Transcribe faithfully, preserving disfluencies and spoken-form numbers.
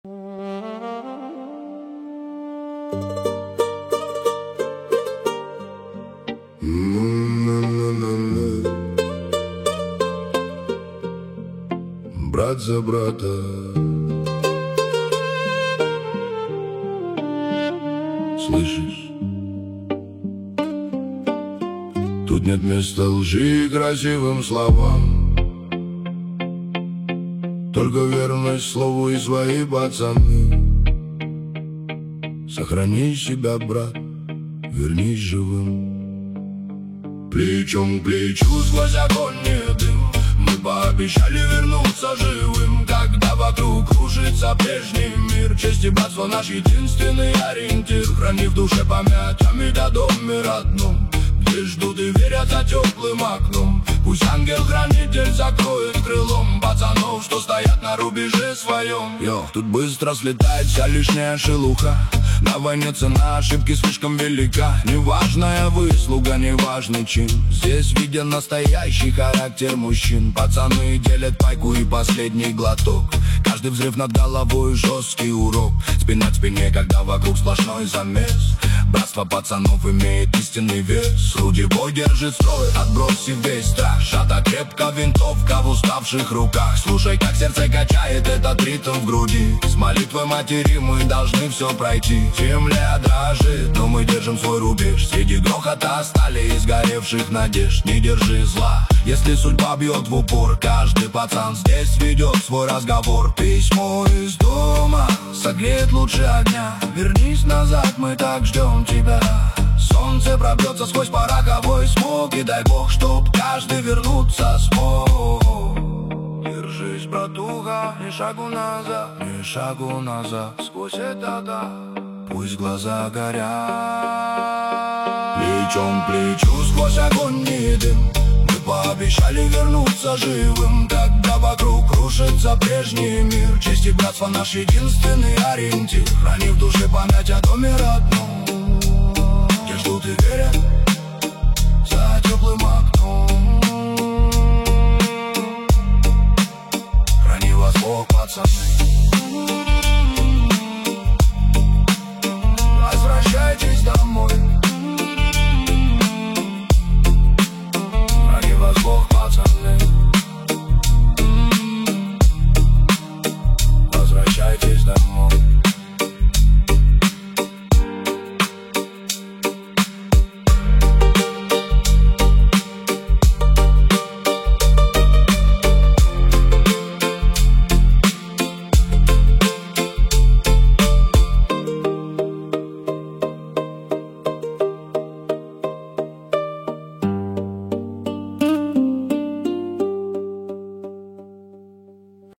Брат за брата. Слышишь? Тут нет места лжи и красивым словам, только верность слову и свои пацаны. Сохрани себя, брат, вернись живым. Плечом к плечу сквозь огонь и дым мы пообещали вернуться живым, когда вокруг кружится прежний мир. Честь и братство — наш единственный ориентир. Храни в душе память о медодоме родном, где ждут и верят за теплым окном. Пусть ангел-хранитель закроет крылом пацанов, что стоят на рубеже своем. Йо, тут быстро слетает вся лишняя шелуха. На войне цена ошибки слишком велика. Неважная выслуга, неважный чин, здесь виден настоящий характер мужчин. Пацаны делят пайку и последний глоток. Каждый взрыв над головой — жесткий урок. Спина к спине, когда вокруг сплошной замес. Братство пацанов имеет истинный вес. Рудевой держит строй, отбросив весь страх. Сжата крепко винтовка в уставших руках. Слушай, как сердце качает этот ритм в груди. С молитвой матери мы должны все пройти. Земля дрожит, но мы держим свой рубеж. Среди грохота стали и сгоревших надежд. Не держи зла, если судьба бьет в упор. Каждый пацан здесь ведет свой разговор. Письмо из дома согреет лучше огня. Вернись назад, мы так ждем тебя. Солнце пробьется сквозь пороховой смог, и дай бог, чтоб каждый вернуться смог. Держись, братуха, ни шагу назад, ни шагу назад. Сквозь это да, пусть глаза горят. Плечом к плечу сквозь огонь и дым мы пообещали вернуться живым, когда вокруг крушится прежний мир. Честь и братство — наш единственный ориентир. Храни в душе память о доме родном, где ждут и верят за теплым окном. Храни вас Бог, пацаны.